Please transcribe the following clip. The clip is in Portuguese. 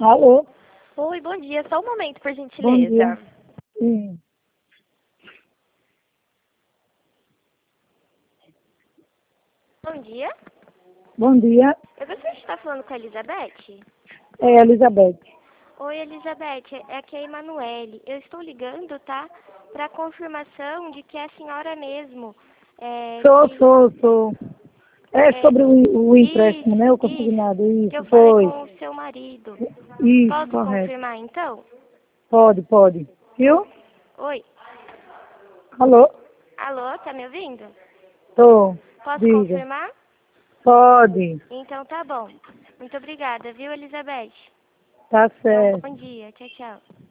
Alô? Oi, bom dia. Só um momento, por Bom dia. gentileza. Sim. Bom dia. Bom dia. Eu gostaria de estar falando com a Elizabeth. É Elizabeth. Oi, Elizabeth. É aqui a Emanuele. Eu estou ligando, tá? Para confirmação de que é a senhora mesmo. Sou. É sobre o empréstimo, né? O Isso. consignado. Que eu Isso, falei foi. com o seu marido. Isso, Posso correto. confirmar, então? Pode. Viu? Oi. Alô? Alô, tá me ouvindo? Tô. Posso Diga. confirmar? Pode. Então tá bom. Muito obrigada, viu, Elizabeth? Tá Tenha um certo. bom dia. Tchau, tchau.